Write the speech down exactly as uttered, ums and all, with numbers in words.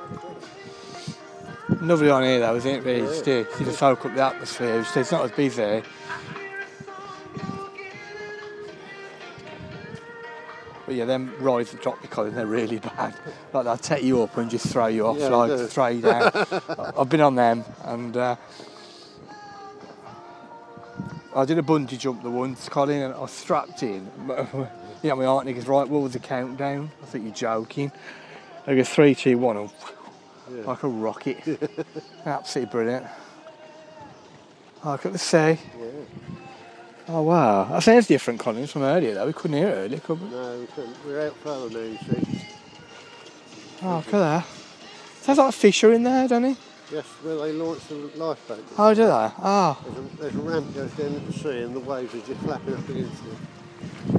Lovely on here though, isn't it? Really, Yeah. still, you can soak up the atmosphere. It's it's not as busy. But yeah, them rides at Tropicana, they're really bad. Like they'll take you up and just throw you off, Yeah, like they do. throw you down. I've been on them, and uh, I did a bungee jump the once, Colin, and I was strapped in. You know, my aunt goes, right, what was the countdown? I think you're joking. I go three, two, one, and Yeah. like a rocket. Absolutely brilliant. Oh, look at the sea. Yeah. Oh wow, that sounds different, Colin, from earlier though. We couldn't hear it earlier, could we? No, we couldn't. We're out further now, you see. Oh, look at that. Sounds like a fisher in there, doesn't he? Yes, where they launched the lifeboat. Oh, do they? Oh. There's a, there's a ramp goes down into the sea and the waves are just flapping up against it.